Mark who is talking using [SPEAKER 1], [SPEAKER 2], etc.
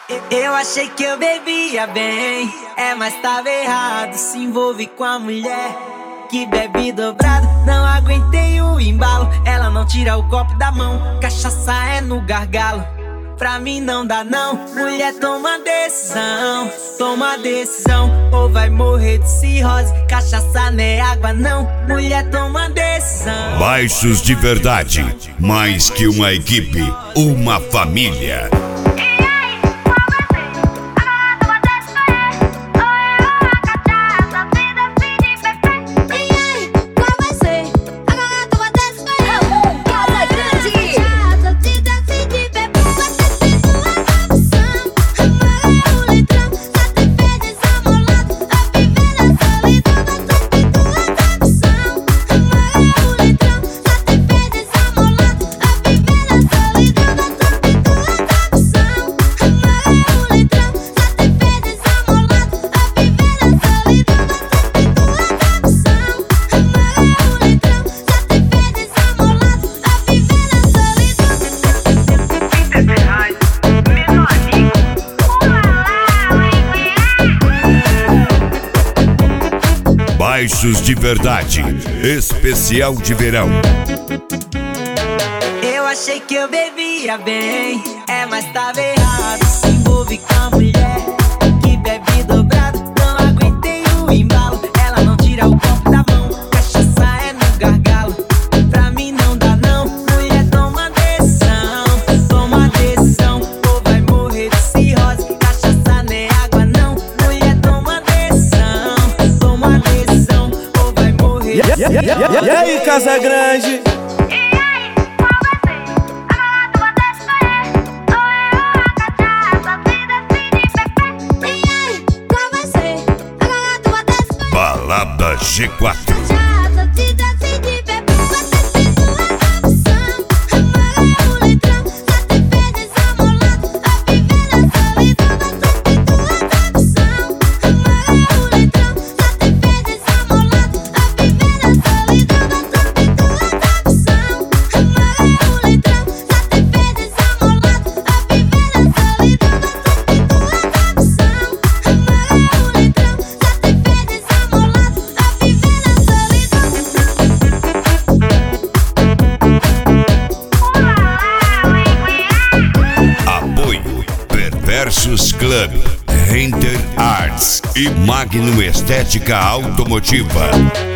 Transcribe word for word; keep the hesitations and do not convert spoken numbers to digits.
[SPEAKER 1] Eu achei que eu bebia bem, é, mas tava errado. Se envolve com a mulher que bebe dobrado. Não aguentei o embalo, ela não tira o copo da mão. Cachaça é no gargalo, pra mim não dá não. Mulher, toma decisão, toma decisão, ou vai morrer de cirrose. Cachaça não é água não. Mulher, toma decisão.
[SPEAKER 2] Baixos de Verdade, mais que uma equipe, uma família. Baixos de Verdade, especial de verão.
[SPEAKER 1] Eu achei que eu bebia bem, é, mas tava errado. Se envolve com a mulher que bebe dobrado. Não aguentei o embalo, ela não tira o copo da mão. Cachaça é no gargalo, pra mim não dá não. Mulher, toma decisão, toma decisão, ou vai morrer de cirrose. Cachaça não é água não. Mulher, toma decisão, toma decisão, ou vai morrer de cirrose.
[SPEAKER 3] E aí, Casa Grande?
[SPEAKER 2] Balada G quatro. Versus Club, Render Arts e Magnum Estética Automotiva.